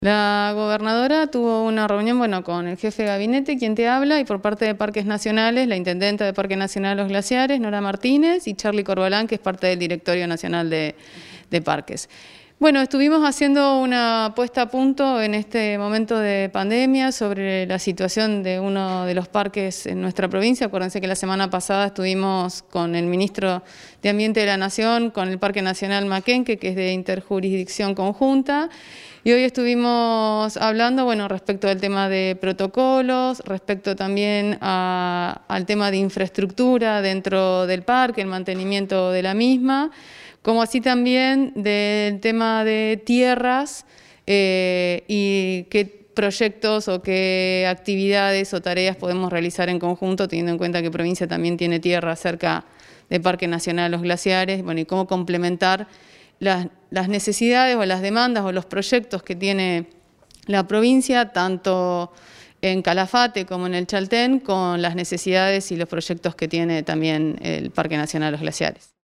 La gobernadora tuvo una reunión, con el jefe de gabinete, quien te habla, y por parte de Parques Nacionales, la intendenta de Parque Nacional Los Glaciares, Nora Martínez, y Charly Corbalán, que es parte del Directorio Nacional de Parques. Estuvimos haciendo una puesta a punto en este momento de pandemia sobre la situación de uno de los parques en nuestra provincia. Acuérdense que la semana pasada estuvimos con el ministro de Ambiente de la Nación, con el Parque Nacional Maquenque, que es de interjurisdicción conjunta, y hoy estuvimos hablando, respecto al tema de protocolos, respecto también al tema de infraestructura dentro del parque, el mantenimiento de la misma, como así también del tema de tierras y qué proyectos o qué actividades o tareas podemos realizar en conjunto, teniendo en cuenta que provincia también tiene tierra cerca del Parque Nacional Los Glaciares, y cómo complementar las necesidades o las demandas o los proyectos que tiene la provincia, tanto en Calafate como en el Chaltén, con las necesidades y los proyectos que tiene también el Parque Nacional Los Glaciares.